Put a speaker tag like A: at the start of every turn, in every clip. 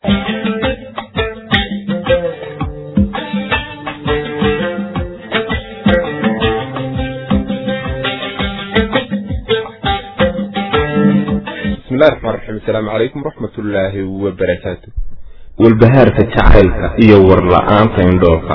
A: بسم الله الرحمن الرحيم. السلام عليكم ورحمة الله وبركاته. والبهار في تعالك يور لآن فيندوك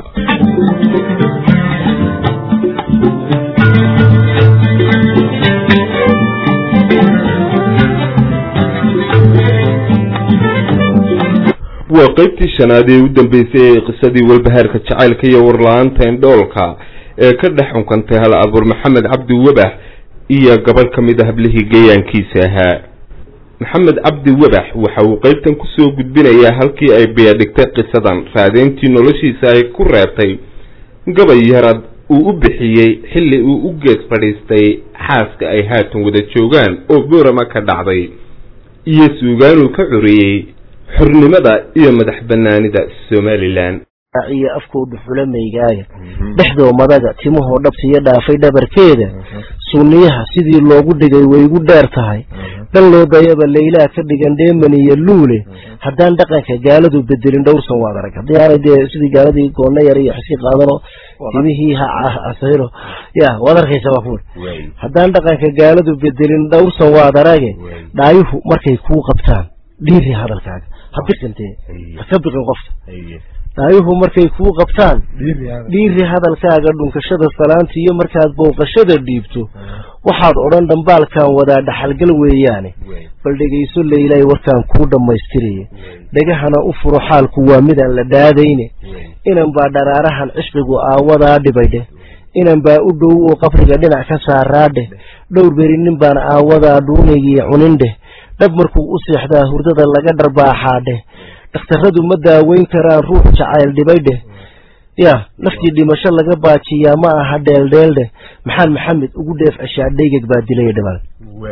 A: وقيبتي الشنادي ودنبيسي قصدي والبهار في تعالك يور لآن فيندوك كدحهم كنت هلا أبو محمد عبد وبح إيا قبل كميده بله جيان كيساها محمد عبد وبح وحاو قيبتن كسو قدبنا يا هالكي اي بيادكتا قصدان فادينتي نولشي ساي كوريبتي قبل يهرد وقبحيي حلي وقيس فريستي حاسك اي هاتن ودا تشوغان او بورا ما كدعضي ايا سوغان وكعوري حرني مدى ايا مدح بناني دا السومالي لان
B: iyo afkoodu xulamaygaaya dhexdoo madaga timaho dhabtiyo dhaafay dhabarkeeda sunniyaha sidii loogu dhigay way ugu dheer tahay dan loo dayaba leylaa ka dhigan dheeman iyo luule haddaan dhaqanka gaaladu bedelin dhowrsan waad arag haddii aanay dee sidii gaaladii goonna yar iyo xisi qaadano timihii asayro ya waad arkaysa wafuur haddaan dhaqanka gaaladu bedelin dhowrsan waad arage dhaayuhu markay kuu qabtaan dhiiri hadalkaaga habiqintee haka biqin qofta dhaayuhu markay kuu qabtaan dhiiri hadalkaaga dhunkashada salaanta iyo markaad booqashada dhiibto waxaad odhan dhambaalkan wadaa dhaxalgal weeyaane bal dhegayso leylay warkaan kuu dhammaystiraya dhegahana u furo xaalku waa midaan la dhaadayne inan baa dharaarahan cishqigu aawadaa dhibaydheh inan baa u dhow oo qabriga dhinac ka saaraadheh dhowr beri nin baan aawadaa dhuunigii cunindheh dhab markuu u seexdaa hurdada laga dharbaaxaadheh dhakhtarradu ma daaweyn karaan ruux jacayl dhibaydheh ya naftii dhimasho laga baajiyaa ma aha dheeldheeldheh maxaan maxamed ugu dheef ceshaa dhaygag baa dilaya dhamaan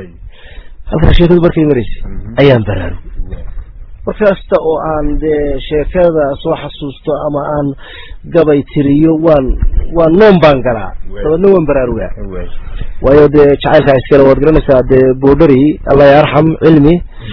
B: halkaa sheekadu markay maraysay ayaan baraarug markasta oo aan dee sheekada soo xasuusto ama aan gabay tiriyo waan noon baan galaa dabadna waan baraarugaa waayo dee jacaylkaa iskale waad garanaysaa dee boodhari allah yarxam cilmi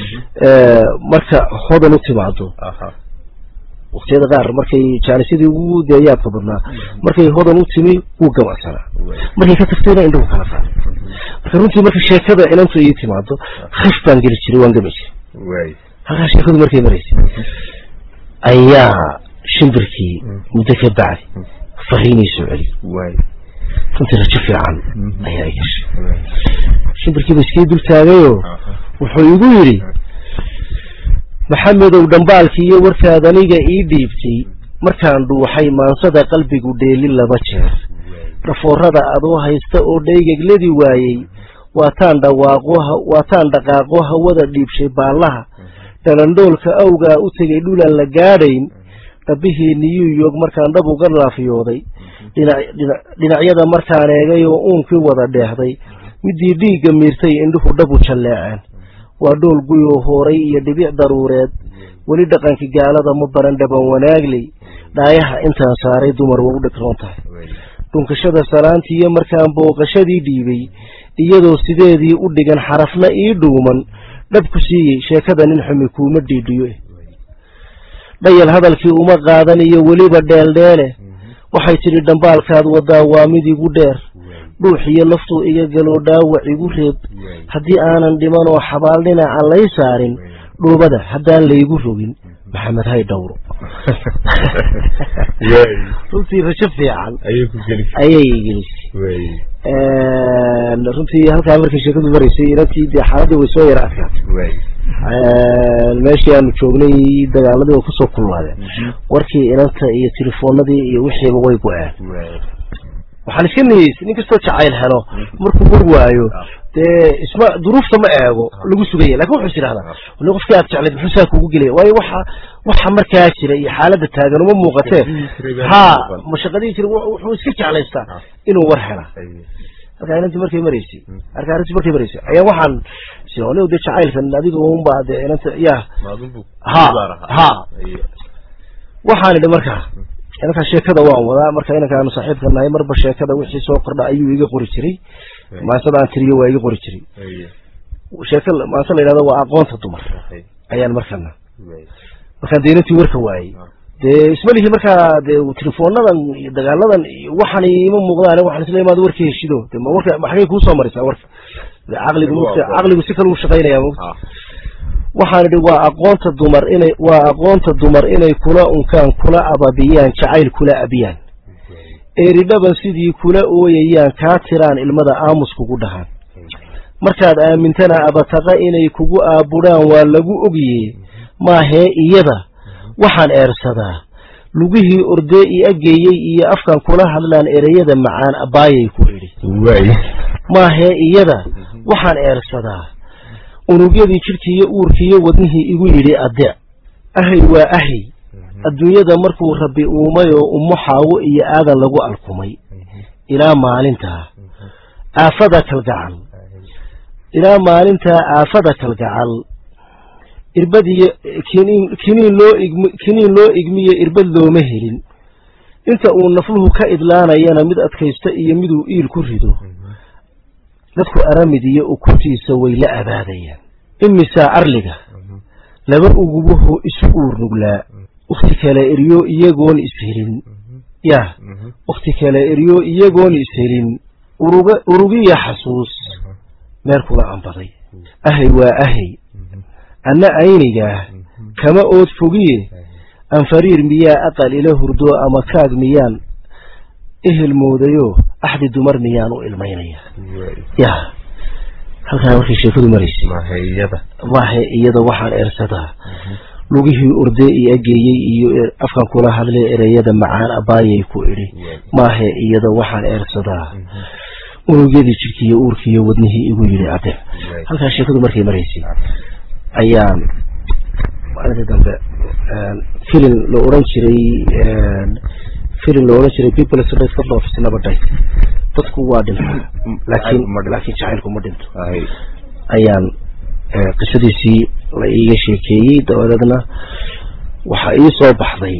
B: marka hodan u timaado waqtiyada qaar markay jaanisyadii ugu deeyaadka badnaa markay hodan u timi wuu gabacsanaa markay ka tagtayna indhuhu kala saar marka runtii marka sheekada inantu ii timaado khif baan geli jiray waan gami jiray halkaa sheekadu markay maraysay ayaa shimbirkii muddo ka bacdi fariinii soo celi runtii rajo fiican ayaa i gashay shimbirkiiba iskii dul taagayoo wuxuu igu yidhi maxamedow dhambaalkii iyo warkaad aniga ii dhiibtay markaan dhuuxay maansada qalbigu dheeli laba jeer dhafoorada adoo haysta oo dhaygagladii waayey waataan dhaqaaqo hawada dhiibshay baallaha dhalandhoolka awgaa u tegay dhulaan la gaadhayn dhabbihii New York markaan dhab uga laafiyooday dhinacyada markaan eegay oo uunkii wada dheehday midii dhiigga miirtay indhuhu dhabu jalleeceen waa dhool guyoo hooray iyo dhibic daruureed weli dhaqankii gaalada ma baran dhaban wanaagley dhaayaha intaan saaray dumar waa u dhegroon tahay dhunkashada salaantii iyo markaan booqashadii dhiibay iyadoo sideedii u dhigan xarafna ii dhuuman dhab ku siiyey sheekada nin xumi kuuma dhiidhiyo dhayal hadalkii uma qaadan iyo weliba dheeldheele waxay tidhi dhambaalkaad wadaa waa mid igu dheer dhuux iyo laftuu iga galoo dhaawac igu reeb haddii aanan dhiman oo xabaal dhinaca lay saarin dhuubada haddaan laygu rogin maxamed hay dhowro runtii rajo fiican ayay gelisay runtii halkaa markii sheekadu maraysay inantii dee xaaladii way soo yara adkaatay meeshii aanu joognay dagaaladii way kusoo kululaadeen warkii inanta iyo telefoonadii iyo wixiiba way go-een waxaan iska niyeysay nin kastoo jacayl helo markuu war waayo dee isma duruufta ma eego lagu sugaya lakin wuxuu is yidhahdaa wali qofkii aad jeclayd muxuu saa kugu gelaya waayo waxa markaa jira iyo xaaladda taagan uma muuqatee mashaqadii jira wuxuu iska jeclaystaa inuu war hela halkaa inantii markay maraysay arrintii markay maraysay ayaa waxaan de jacaylkan adiga unbaa dee inanta ya waxaan idhi markaa inankaa sheekada waan wadaa marka inankaanu saaxiibka nahay marba sheekada wixii soo kordha ayuu iga qori jiray maansada aan tiriyo waa iga qori jiray maanse la yidhahdo waa aqoonta dumar ayaan markana markaan deynantii warka waayey dee ismalihii markaa dee telefonadan iyo dagaaladan waxaan ima muuqdaan waxaan isla imaado warkii heshido dee ma warka maxay kuu soo marisaa warka caqligu si kale u shaqaynaya waxaan idhi waa aqoonta dumar inay kula unkaan kula ababiyaan jacayl kula abiyaan eridhaban sidii kula ooyayaan kaa tiraan ilmada aamus kugu dhahaan markaad aamintana abataqa inay kugu aabudhaan waa lagu ogye maahee iyada waxaan eersadaa lugihii ordee i ageeyey iyo afkan kula hadlaan ereyada macaan abbaayay ku idhi maahee iyada waxaan eersadaa unugyadii jidhkiiyo uurkiiyo wadnihii igu yidhi adeec ahay waa ahay adduunyada markuu rabbi uumay oo ummo xaawo iyo aadan lagu alkumay ilaa maalintaa aafada kalgacal irbadiyo kiniin loo igmiyo irbad looma helin inta uu nafluhu ka idlaanayana mid adkaysta iyo miduu iil ku rido dadku aramid iyo ukuntiisa way la abaadayaan imisaa arliga laba ugubuhu isu uurnuglaa wakhti kale eryo iyagoon ishelin urugiya xasuus meel kula ambaday ahay waa ahay anna aynigaah kama ood fogiye anfariir miyaa aqal ila hurdo ama kaag miyaan ehel moodayo axdi dumar miyaan u ilmaynaya halkaa markay sheekadu maraysay maahe iyada waxaan eersadaa lugihii ordee i ageeyey iyo afkan kula hadlay ereyada macaan abbaayay ku idhi maahe iyada waxaan eersadaa unugyadii jidhkiiyo uurkiiyo wadnihii igu yidhi adeec halkaa sheekadu markay maraysay ayaan maalintii dambe filin la odhan jiray people's right couple of nabadhay dadku waa dhintaa laakiin jacaylku ma dhinto ayaan qisadiisii la iiga sheekeeyey dabadeedna waxaa ii soo baxday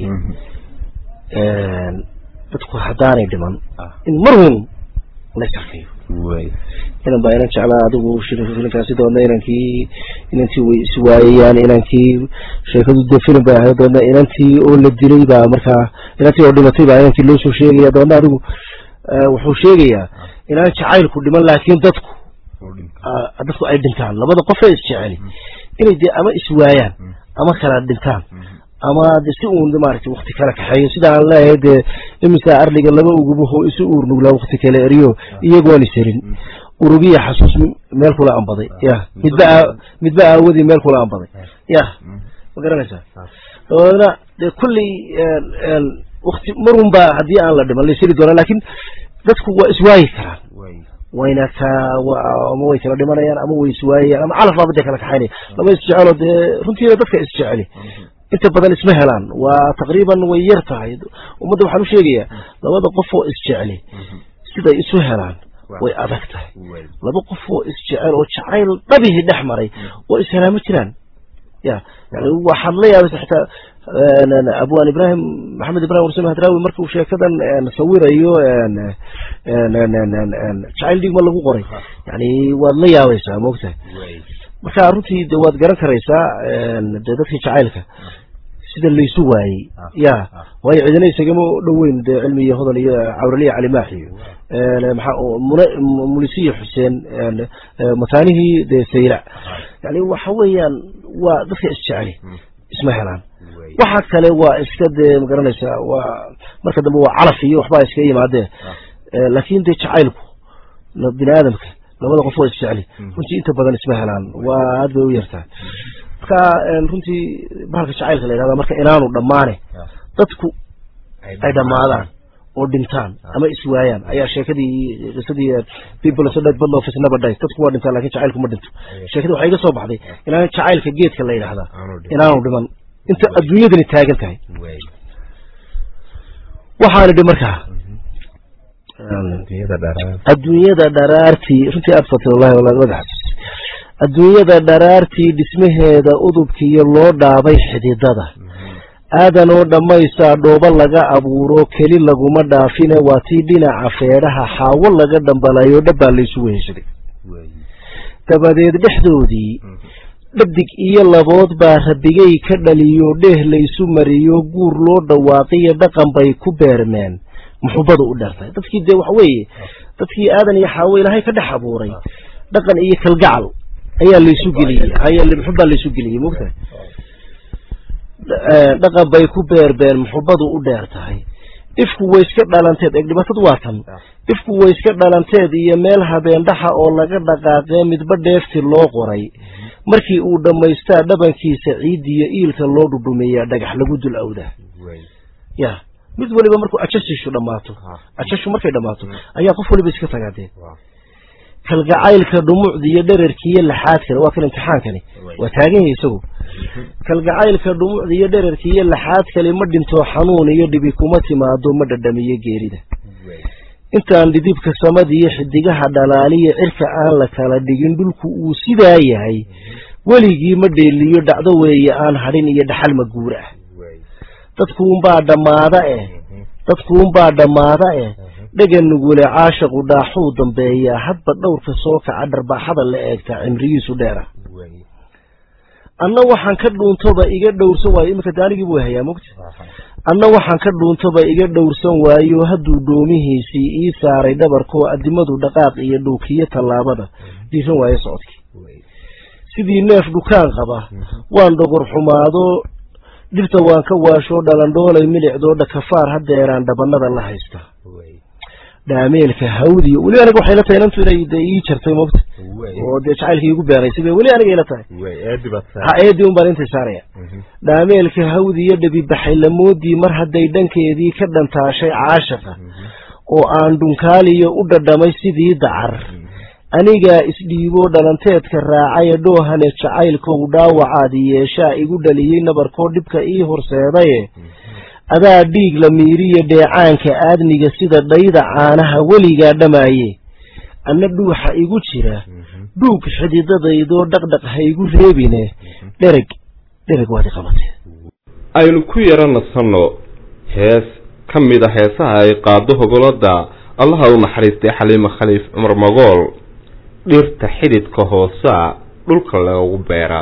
B: dadku haddaanay dhiman in mar weyn la sarkayo inan baa inan jeclaa adigu filinkaasi doodna inantii way iswaayayaan inankii sheekadu dee filim bay ahayd doodna inantii oo la dilay baa markaa inantii oo dhimatay baa inankii loo soo sheegaya doodna adigu wuxuu sheegayaa inaan jacaylku dhiman laakiin dadku ay dhintaan labada qofee isjeceli inay dee ama iswaayaan ama kala dhintaan ama de si uun maaragtay wakti kala kaxeeyo sida aan leeyahay dee imisaa arliga laba ugubuho isu uurnuglaa wakti kale eryo iyagoon ishelin urugiya xasuus meel kula ambaday midba aawadii meel kula ambaday ma garanaysaa dabadeedna dee kulley wakti marun baa haddii aan la dhiman laysiri doonaa laakiin dadku waa iswaayi karaan wayna ama way kala dhimanayaan ama way iswaayayaan ama calaf baaba dee kala kaxaynaya laba isjeceloo dee runtiina dadka isjeceli inta badan isma helaan waa taqriiban way yar tahay ummadda waxaan u sheegayaa labada qof oo isjeceli siday isu helaan way adag tahay laba qof oo isjecel oo jacayl dhabihii dhex maray oo ishelaama jiraan yani waxaad la yaabaysa xitaa abwaan ibrahim maxamed ibrahim warsame hadraawi markuu sheekadan sawirayo jacayl dhigma lagu qoray yani waad la yaabaysaa maogtahay marka runtii de waad garan karaysaa dee dadkii jacaylka sida laysu waayey waayo cidina isagama dhoweyn dee cilmi iyo hodol iyo cawraliya calimaax iyo mulisiya xuseen mataanihii dee saylac yani waxa weeyaan waa dadka isjeceli isma helaan waxa kale waa iska dee magaranaysaa waa marka dambe waa calaf iyo waxbaa iska yimaadee laakin dee jacaylku bini aadamka labada qof oo isjeceli runtii inta badan isma helaan waa aad bay u yartahay marka runtii bahalka jacaylka la yidhahda marka inaanu dhammaane dadku ay dhammaadaan oo dhintaan ama iswaayaan ayaa qisadii people's right couple of nabadhay dadku waa dhintaan lakin jacaylku ma dhinto sheekadii waxaa iga soo baxday inaan jacaylka geedka la yidhahdaa inaanu dhiman inta adduunyadani taagan tahay waxaan idhi markaa adduunyada dharaartii runtii aad fatay wallahi walaad magaxas adduunyada dharaartii dhismaheeda udubkiiyo loo dhaabay xididada aadanoo dhammaysaa dhoobo laga abuuro keli laguma dhaafine waa tii dhinaca feedhaha xaawo laga dhambalayo dhabbaa laysugu heshaday dabadeed dhexdoodii dhadig iyo labood baa rabbigay ka dhaliyo dheeh laysu mariyo guur loo dhawaaqiyo dhaqan bay ku beermeen muxubbadu u dheertahay dadkii dee waxa weeye dadkii aadan iyo xaawo ilaahay ka dhex abuuray dhaqan iyo kalgacal ayaa laysu geliyey muxubbaa laysu geliyey mogtahay dhaqan bay ku beerbeen muxubbadu u dheer tahay ifku way iska dhalanteed eeg dhibaatadu waa tan ifku way iska dhalanteed iyo meel habeendhaxa oo laga dhaqaaqee midba dheefti loo qoray markii uu dhammaystaa dhabankiisa ciidiyo iilka loo dhudhumeeyaa dhagax lagu dul awdaa ya mid waliba markuu ajashishu dhammaato ajashu markay dhammaato ayaa qof waliba iska tagaadeen kalgacaylka dhumucda iyo dherarkiiyo laxaad kale waa kan imtixaankani waa taagan yahay isagu kalgacaylka dhumucda iyo dherarkiiyo laxaad kale ma dhinto xanuun iyo dhibi kuma timaado ma dhadhamiyo geerida intaan dhidibka samadiiyo xidigaha dhalaaliyo cirka aan la kala dhigin dhulku uu sidaa yahay weligii ma dheeliyo dhacdo weeye aan hadhin iyo dhaxal ma guur ah dadkuunbaa dhammaada dhagan nugule caashaqu dhaaxuu dambeeyaa hadba dhowrka soo kaca dharbaaxada la eegtaa cimrigiisu dheera anna waxaan ka dhuuntoba iga dhowrsan waayo iminka daanigii buu hayaa mogta anna waxaan ka dhuuntoba iga dhowrsan waayo hadduu dhoomihiisii ii saaray dhabarkoo addimadu dhaqaaq iyo dhuukiyo tallaabada dhiiran waayo socodkii sidii neef dhukaan qaba waan dhogor xumaado dhibta waan ka waashoo dhalandhoolay milicdoo dhakafaar haddeeraan dhabanada la haysta dhaameelka hawdiyo weli aniga waxay la tahay inantu inay ii jartay mogta oo dee jacaylkii igu beeraysay weli aniga ila tahay eedii un baan intay saaraya dhaameelka hawdiyo dhabibaxay lamoodii mar hadday dhankeedii ka dhantaashay caashaqa oo aan dhunkaaliyo u dhadhamay sidii dacar anigaa isdhiiboo dhalanteedka raacaya dhoohane jacaylkow dhaawacaadi yeeshaa igu dhaliyey nabarkoo dhibka ii horseedaye adaa dhiig la miiriyo dheecaanka aadmiga sida dhayda caanaha weligaa dhamaaye anna dhuuxa igu jira dhuug xididadaydoo dhaqdhaq ha igu reebine dhereg waad iqabatee
A: aynu ku yara nasanno hees ka mid a heesaha ay qaado hogolada allaha u naxariistay xaliimo khaliif cumar magool dhirta xididka hoosaa dhulka loogu beera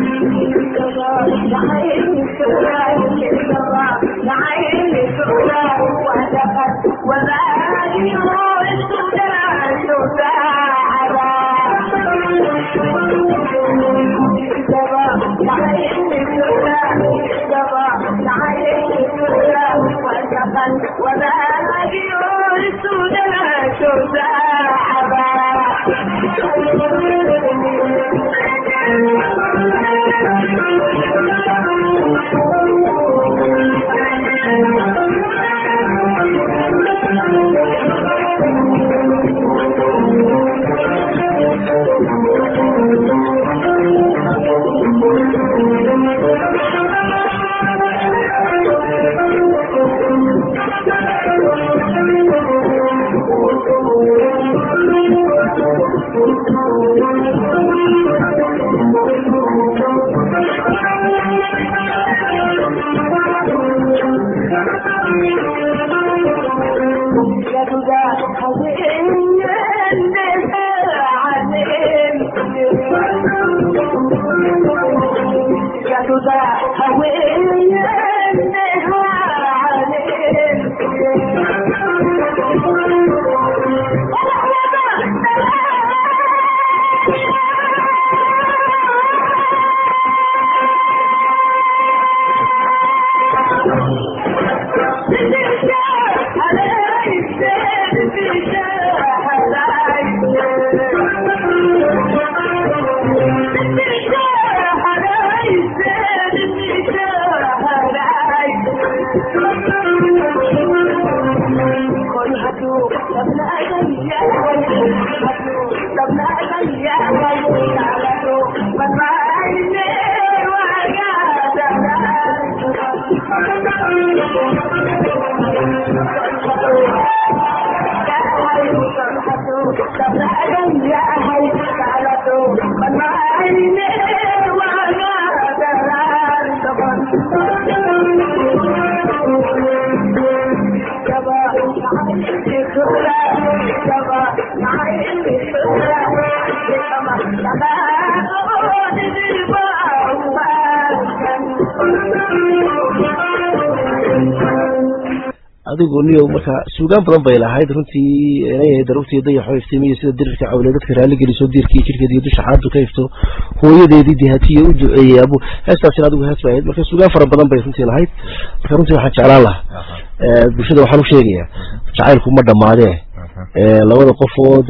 B: adigu niyo marka suugaan badan bay lahayd runtii inay darugtii dayaxo iftiimiyo sida dirka awleedadka raali geliso diirkii jirkeedii dusha xaadu ka ifto hooyadeedii dihatiye u duceeyay abu heestaas adigu hees bay marka suugaan fara badan bay runtii lahayd marka runtii waxaan jeclaan lahaa bulshada waxaan u sheegayaa jacaylku ma dhamaadee labada qofood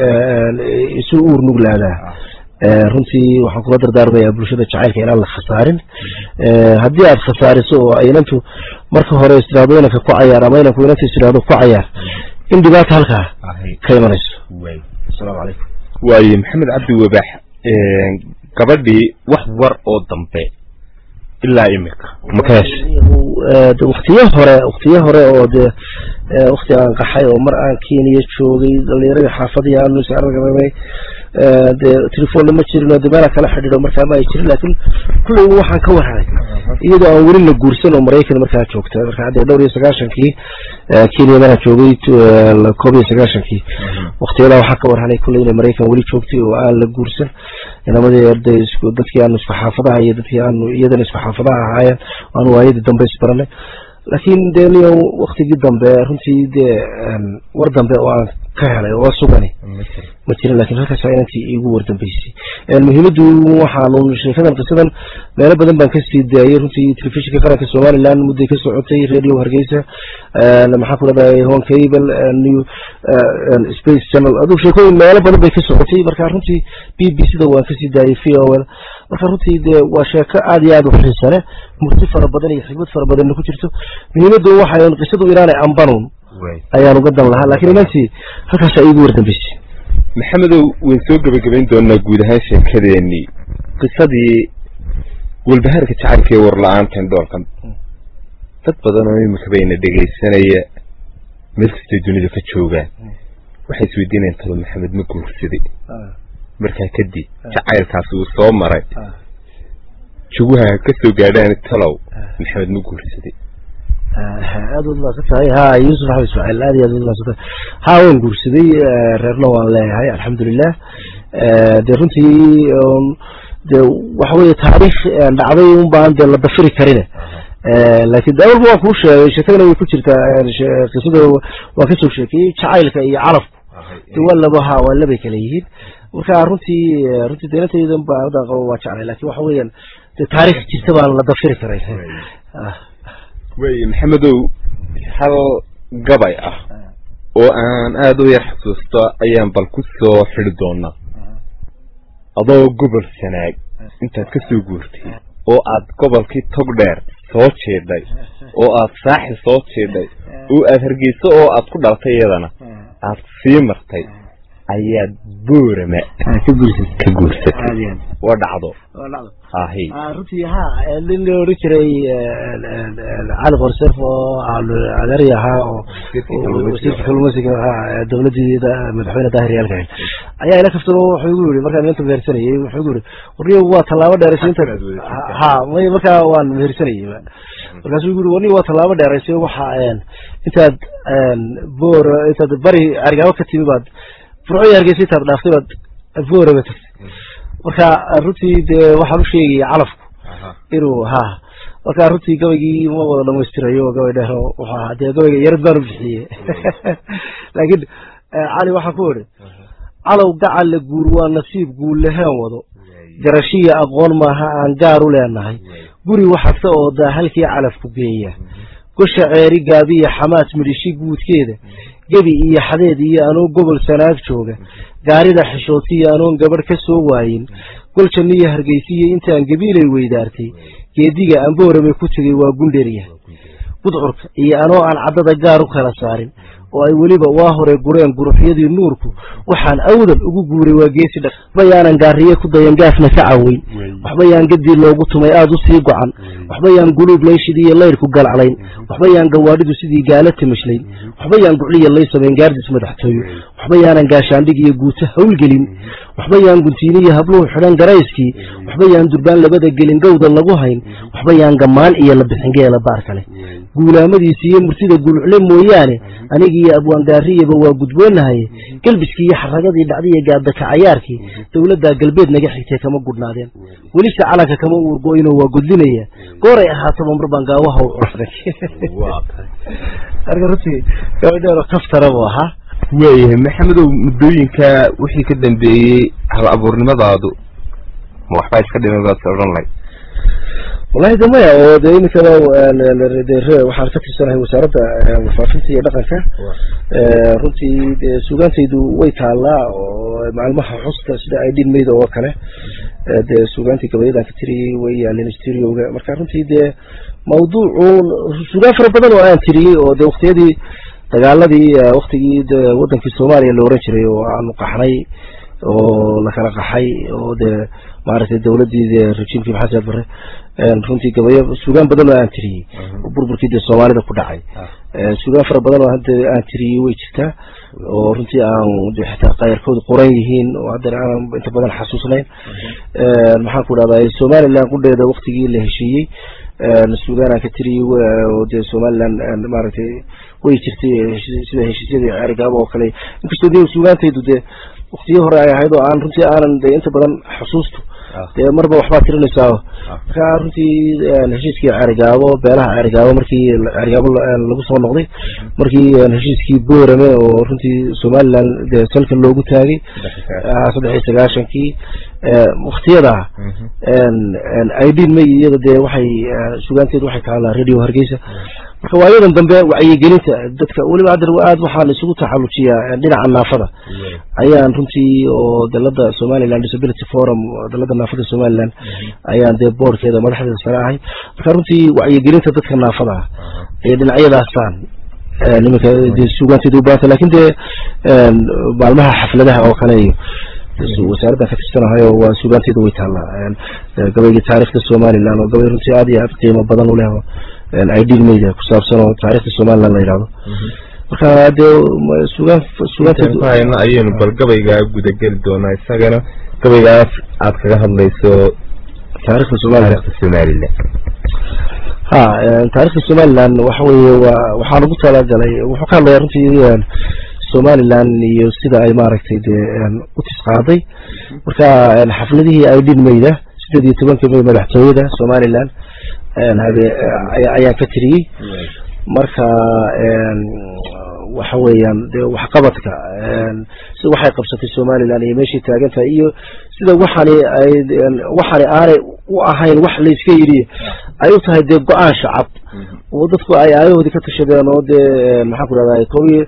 B: isu uur nuglaadaa runtii waxaan kula dardaarmayaa bulshada jacaylka inaan la khasaarin haddii aad khasaariso oo aynantu marka hore istiraado inanka ku cayaar ama inanku inanta istiraado ku cayaar in dhibaata halkaa ka imanayso asalaamu calaykum
A: waaye maxamed cabdi wabax gabadhii wax war oo dambe ilaa imika makaas waqtiyo hore oo de waqti aan qaxay oo mar aan Kenya joogay dhalinyarada xaafadii aan is aragay de telefoon ma jirin oo dibara kala xidhiidho markaa ma ay jirin laakiin kulay waxaan ka warhaday iyadoo aan weli la guursan oo Mareykan markaa joogtay markaa hadda dhowr iyo 90kii Kenya ma joogay 1990kii waqtiyada waxa ka warhanay kulay in Mareykan weli joogtay oo aan la guursan inamadii arday isku dadkii aan isku xaafadaha iyo dadkii aan iyadana isku xaafadaha ahaayeen aan waayada dambe isbaranay laakiin deeliyo waqtigii dambe runtii de war dambe oo aan ka helay oo sugani ma jirin laakiin halkaas ay intii igu war dambeysay muhiimadu waxaanu sheekadan qisadan meelo badan baan ka sii daayay runtii telefishinka qaranka Soomaaliland muddo ka socotay radio Hargeysa maxaa ku leedahay Home Cable new Space Channel adu sheekooyin meelo badan bay ka socotay marka runtii BBC-da waan ka sii daayay FOL marka runtii de waa sheeko aad iyo aad u xiiso leh murti fara badan iyo xigmad fara badan ku jirto muhiimadu waxa ay qisadu Iiraan ambanuun ayaan uga dan lahaa laakiin inantii halkaas ay igu war dambeysay maxamedow way soo gabagabayn doonaa guud ahaan sheekadeennii qisadii walbahaarka jacaylka ee war la-aantan doolkan dad badan oo imika bayna dhegaysanaya meel kastay dunida ka joogaan waxay isweydiinayaan talo maxamed ma guursaday markaa kadib jacaylkaasi uu soo maray juguha ka soo gaadhaan talow maxamed ma guursaday
B: aad u laasatay ha Yusuf Axmed Ismaaciil aad iyo aad u laasatay ha waan guursaday reerna waan leeyahay alxamdulillah de runtii de waxa weeye taariikh dhacday un baan de la dafiri karin laakiin dawlad waa ku sheegay shaqada way ku jirtaa qisada waa ka soo sheekay jacaylka iyo calafku de waa laba kala yihiin marka runtii deynataydan baa hadda qabo waa jeclay laakiin waxa weeyaan de taariikh jirta baan la dafiri karay
A: way maxamedow hal gabay ah oo aan aad u yar xasuusto ayaan bal ku soo xiri doonaa adoo gobol Sanaag intaad ka soo guurtay oo aad gobolkii Togdheer soo jeeday oo aad saaxi soo jeeday oo aad Hargeysa oo aad ku dhaltay iyadana aad sii martay ayaad Boorama ka guursatay waa dhacdo ahi
B: runtii ha loo rijiray cali qorsef oo agariyaha oo wasiirka kalluumaysiga dawladda madaxweynaha daahiriyalka ayaa ila kaftay wuxuu igu yiri markaan inta mehersanayay wuxuu igu yiri wariyo waa talaabo dheeraysiinta ha markaa waan mehersanayay markaas igu yiri wani waa talaabo dheeraysay waxa intaad intaad bari argaawo ka timi baad furcay Hargeysa taad dhaaftay baad Boorama tagtay marka runtii de waxa uu sheegay calafku inuu marka runtii gabaygi ma wada dhamaystirayo gabay dheer waxa de gabayga yarad baan u bixiyay laakiin cali waxa ku yiri calow gacal la guur waa nasiib guul lahaan wado garashiya aqoon maaha aan gaar u leenahay guri waxaasta oo da halkii calafku geeya gosha ceeri gaabiya xamaas midhishi guudkeeda gabi iyo xadeed iyo anoo gobol Sanaag jooga gaarida xishoodkii anoon gabadh ka soo waayin goljaniyo Hargeysa intaan gabiilay weydaartay geediga aan Boorama ku tagay waa gundheeriya gudcurka iyo anoo aan cadada gaar u kala saarin oo ay waliba waa hore gureen guruxyadii nuurku waxaan awdal ugu guuray waa geesi dhaq bayaanan gaariye ku dayan gaafna ka caweyn waxba yaan gadii loogu tumay aad u sii go'an waxba yaan guluub leeshidii leyrku galcalayn waxba yaan gawaadhidu sidii gaalata mashlayn waxba yaan gucliya lay sameyn gaardis madaxtooyo waxba yaanan gaashaandhig iyo guuta hawlgelin waxba yaan guntiiniyo habluhu xidhan garayskii waxba yaan durbaan labada gelin gowda lagu hayn waxba yaan gamaan iyo la bixin geela baar kale guulaamadiisa iyo murtida gulucle mooyaane aniga iyo abwaan gaariyaba waa gudboonahay galbiskii iyo xaragadii dhacday gaadda ka ciyaarkii dawladda galbeed naga xigtay kama gudnaadeen weli calanka kama uurgoyno waa gudlinaya gooray ahaato mar baan gaawaha u curfay argaratii gabadha kaftara waa
A: weeye maxamedow muddooyinka wixii ka dambeeyay hal abuurnimadaadu ma waxba iska dhimaad oran lay
B: والله ده ما هو ده إنك لو وحركة السنة وزارة وفافنتي دقنك رنتي سوغان تيدو ويتعلا مع المحا حصة سيدا عيدين ميدا وكله ده سوغان تيكبايدا كتيري ويا لنشتري ومركا رنتي ده موضوع سوغان فربضان وآن تيري وده وقتي دي تقال دي وقتي ده ودن في الصومالي اللي ورشري وعن قحري ولكن قحي وده معرفة الدولة دي رجيم في محاسة بره runtii gabayo suugaan badan oo aan tiriyay burburkii Soomaalida ku dhacay suugaan fara badan oo hadda aan tiriyay way jirtaa oo runtii aan xitaa qayrkood qoran yihiin oo hadda aan inta badan xasuusnayn maxaan ku dhahdaa Soomaaliland ku dheeda waqtigii la heshiiyay suugaan aan ka tiriyay oo Soomaaliland maaragtay way jirtay sida heshiisyadii Arigaabo oo kale inkastoo suugaantaydu waqtigii hore ay ahayd oo aan runtii aanan inta badan xasuusto marba waxba tirinaysaa ka runtii heshiiskii Arigaabo beelaha Arigaabo markii Arigaabo lagu soo noqday markii heshiiskii Boorame oo runtii Somaliland salka loogu taagay 39kii waqtiyada aydin meeyada waxay suugaanteedu waxay kala radio Hargeysa marka waayadan dambe wacyigelinta dadka waliba aad waxaan isugu taxalujiyaa dhinaca naafada ayaan runtii oo dalada Somaliland Disability Forum dalada naafada Somaliland ayaan boorkeeda madaxda sare ahay marka runtii wacyigelinta dadka naafada ee dhinacyadaasaan nimanka suugaanteedu baata laakiin maalmaha xafladaha oo kale wasaaradda ka tirsanaayo waa suugaanteedu way taalaa gabayga taariikhda Somaliland oo gabay runtii aad iyo aad qiimo badan u leh aydin media ku saabsan oo taariikhda Somaliland la yiraahdo marka suugaanteedu
A: ayaynu bal gabayga gudagal doonaa isagana gabaygaas aad kaga hadlayso taariikhda Somaliland
B: taariikhda Somaliland waxa weeye waxa lagu talagalay wuxuu ka hadlayaa runtii Somaliland iyo sida ay maaragtay u tisqaaday marka xafladihii ay dhigmayda 18 madaxtooyada Somaliland ayaa ka tiriyay marka waxa weeyaan wax qabadka si waxay qabsatay Somaliland iyo meeshii taagantahay iyo sida waxani aanay u ahayn wax la iska yiri ay u tahay go'aan shacab oo dadku ay ayahoodii ka tashadeen oo maxaa ku raadayay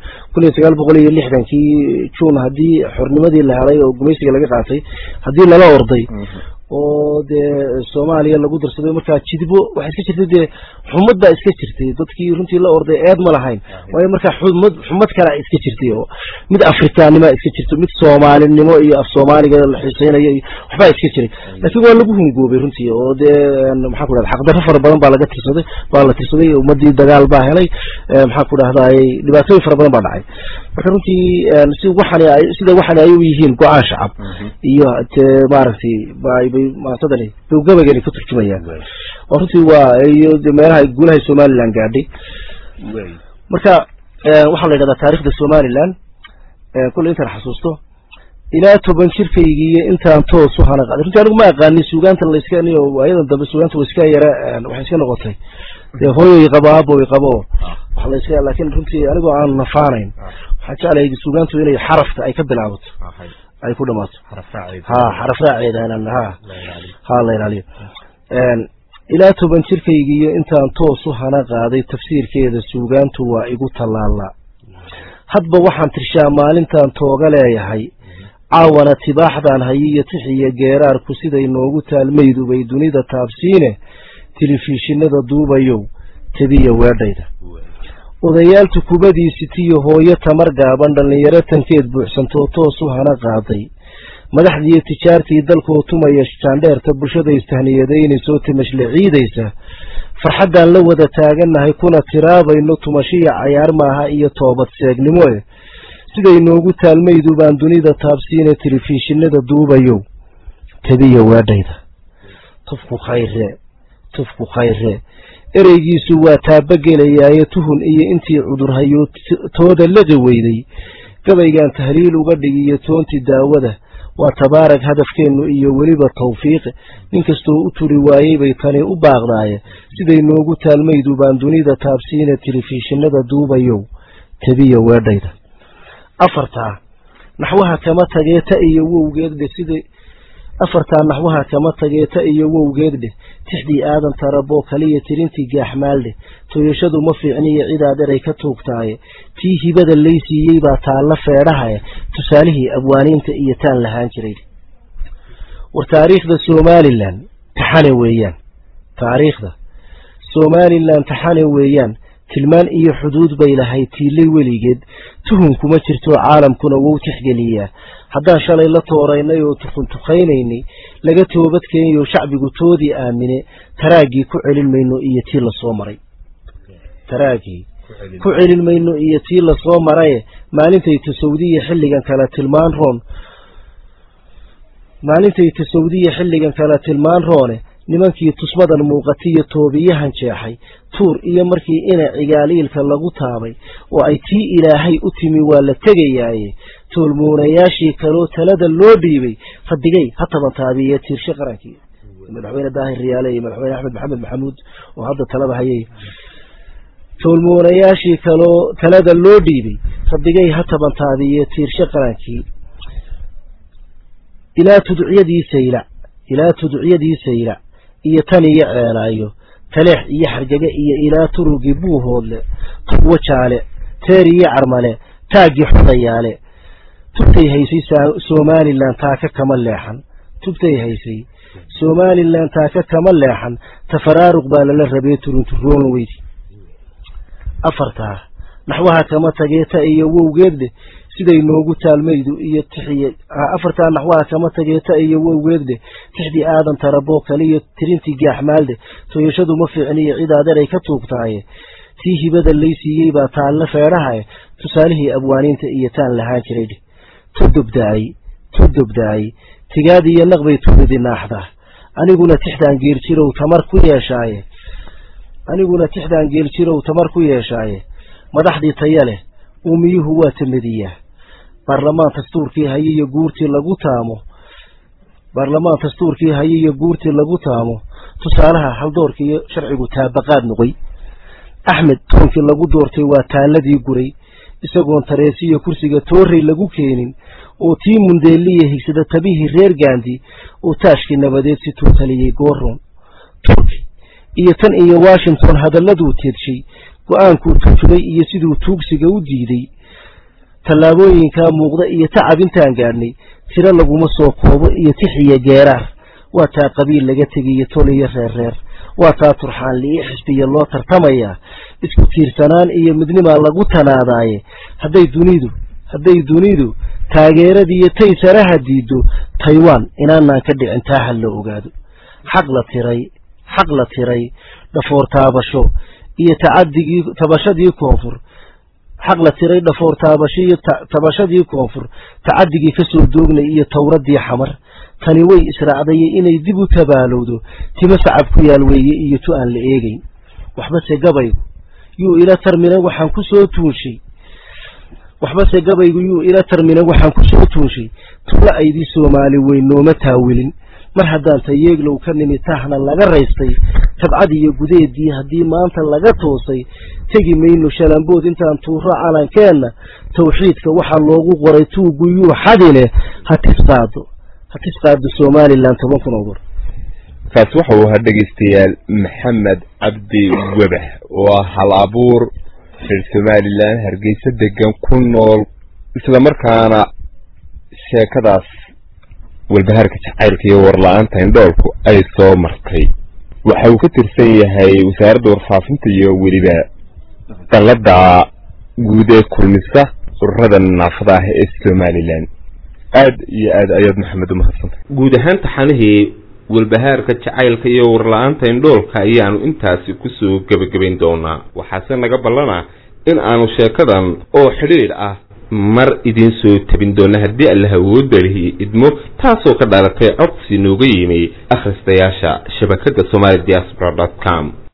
B: 1960 June hadii xornimadii la helay oo gumaysiga laga qaatay hadii lala orday oo Soomaaliya lagu darsaday marka jidbo waxa iska jirtay xumadda iska jirtay dadkii runtii la orday eed ma lahayn way marka xumad kale iska jirtay oo mid Afrikaanimo iska jirtay mid Soomaalinimo iyo af Soomaaliga la xiiseynaya waxba iska jiray laakiin waa lagu hungoobay runtii oo maxaa ku raad xaq darro fara badan baa laga tirsaday ummadii dagaal baa helay maxaa ku raahday dhibaatooyin fara badan baa dhacay marka runtii sida waxan ay u yihiin go'aan shacab iyo maaragtay bay maantadani gabagani ka turjumayaan oo runtii waa iyo meelaha guulaha Somaliland gaadhay marka waxa la yiraahdaa taariikhda Somaliland kullu inta xasuusto ilaa 10 jirkaygiiyo intaan toos u hanaqad runtii anigu ma aqaanin suugaanta la iska aniyo ayadan dambe suugaanta way iska yara waxay iska noqotay hooyay qabaabo waxa la iska laakiin runtii anigu aan nafaanayn waxa jecelahay suugaantu inay xarafta ay ka bilaabato ay ku dhamaato xaraf raacideena la ilaaliyo ilaa 10 jirkaygiiyo intaan toos u hanaqaaday tafsiirkeeda suugaantu waa igu talaala hadba waxaan tirshaa maalintan tooga leeyahay caawana tibaaxdaan hayiyo tixiyo geeraarku siday noogu taalmaydu bay dunida taabsiine telefishinada duubayow tabiya weedhayda odayaaltu kubadiisi tiyo hooyo tamar gaaban dhalinyaro tankeed buuxsantoo toos u hana qaaday madaxdii tijaartii dalkoo tumaya jaandheerta bulshada istahniyadeynayso timashle ciidaysa farxaddaan la wada taagannahay kuna tiraabayno tumashiya cayaar maaha iyo toobad seegnimo siday noogu taalmaydu baan dunida taabsiine telefishinada duubayow tabiya weedhayda tufku khayre ereygiisu waa taabagelayaaye tuhun iyo intii cudurhayo tooda laqi weyday gabaygan tahliil uga dhigiyo toonti daawada waa tabaarag hadafkeennu iyo weliba tawfiiq ninkastoo u turi waayey bay tani u baaqdaaye siday noogu taalmaydu baan dunida taabsiine telefishinada duubayow tabiya weedhayda afartaa naxwaha kama tageeta iyo wowgeedde siday afartaa naxwaha kama tageeta iyo wowgeedde tixdii aadan tarabo kaliya tirintii gaaxmaalde tooyashadu ma fiicniyo cidaad eray ka tuugtaaye tii hibada laysiiyey baa taalla feedhahaye tusaalihii abwaaniinta iyo taan lahaan jiray war taariikhda Somaliland taxane weeyaan taariikhda Somaliland taxane weeyaan tilmaan iyo xuduud bay lahayd tiilay weligeed tuhun kuma jirto caalamkuna wuu tixgeliyaa haddaan shalay la tooraynay oo tuqaynaynay laga toobad keenayo shacbigu toodii aamine taraagii ku celin mayno iyo tii la soo maray taraagii ku celin mayno iyo tii la soo maray maalintay tasawdiye xilligan kala tilmaan roone nimankii tusmadan muuqatiyo toobiyahan jeexay tuur iyo markii ina cigaaliilka lagu taabay oo ay tii ilaahay u timi waa la tegayaaye toolmoonayaashii kaloo talada loo dhiibay fadigay ha taban taabiye tiirshe qarankii madaxweyne daahir riyaale iyo madaxweyne axmed maxamed maxamuud oo hadda talada hayay toolmoonayaashii kaloo talada loo dhiibay fadigay ha taban taabiye tiirshe qarankii ilaa tudciyadii sayla iyo tan iyo ceelaayo taleex iyo xarjaga iyo ilaa turugii buuhoodle tugwa jaale teer iyo carmale taagii xodayaale tubtay haysay Somaliland taaka kama leexan tafaraaruq baa lala rabay turunturoon weydi afartaa naxwaha kama tageeta iyo wowgeedde siday noogu taalmaydu iyo tixiye afartaa naxwaha kama tageeta iyo wowgeedde tixdii aadan tarabo kaliya tirintii gaaxmaalde tooyashadu ma fiicniyo cidaad eray ka tuugtaaye tii hibada laysiiyey baa taalla feedhahaye tusaalihii abwaaniinta iyo taan lahaan jiray tudubdaay tigaad iyo naqbay tududi naaxda aniguna tixdaan geerjirow tamar ku yeeshaaye aniguna tixdaan geel jirow tamar ku yeeshaaye madaxdii taya leh uumiyuhu waa tamadiyaa baarlamaan dastuurkii haye iyo guurtii lagu taamo baarlamaan dastuurkii haye iyo guurtii lagu taamo tusaalaha haldoorka iyo sharcigu taabaqaad noqoy axmed toonkii lagu doortay waa taaladii guray isagoon tareesiyo kursiga toorrey lagu keenin oo tii mundeeliya higsada tabihii reer gaandi oo taashkii nabadeed si tuu taliyey goorron turki iyo tan iyo washington hadalladuu teedshay go-aankuu turjubay iyo siduu tuugsiga u diiday tallaabooyinkaa muuqda iyo tacab intaan gaadhnay tiro laguma soo koobo iyo tix iyo geeraar waa taa qabiil laga tegiyo tol iyo reerreer waa taa turxaanli iyo xisbiya loo tartamayaa isku tiirsanaan iyo midnimaa lagu tanaadaaye hadday dunidu taageeradiiyo taysaraha diiddo taiwan inaanaan ka dhicin taa hal la ogaado xaq la tiray dhafoor taabasho iyo tabashadii koonfur xaq la tiray dhafoor taabasho iyo tabashadii koonfur tacadigii ka soo doognay iyo tawradii xamar tani way israacdaye inay dib u tabaalowdo timo sacab ku yaal weeye iyo tu aan la eegayn waxbase gabaygu yuu ila tarmina waxaan ku soo tuunshay tula aydii soomaali weyn nooma taawilin mar haddaan tayeeglow ka nimi taahna laga raystay tabcad iyo gudeedii haddii maanta laga toosay tegi mayno shalambood intaan tuuro calankeenna tawxiidka waxaa loogu qoray tuugu yuu xadine ha tisqaado somalilan 10 kun oo
A: kaas waxa uu dhageystayaal maxamed cabdi wabax oo hal abuur reer somalilan hargeysa degan ku nool isla markaana sheekadaas walbahaarka jacaylka iyo warla'aanta indhoolku ay soo martay waxa uu ka tirsan yahay wasaaradda warfaafinta iyo weliba dalladda guud ee kulmisa ururada naafada ah ee somalilan aad iyo aad ayaad maxamed u mahadsantahay guud ahaan taxanihii walbahaarka jacaylka iyo warla'aanta indhoolka ayaanu intaasi kusoo gabagabayn doonaa waxaase naga ballanaa in aanu sheekadan oo xidhiidh ah mar idin soo tabin doona haddii Allah awoodda leh idmo taasoo ka dhalatay codsi nooga yimi akhristayaasha shabakada somalidiaspora.com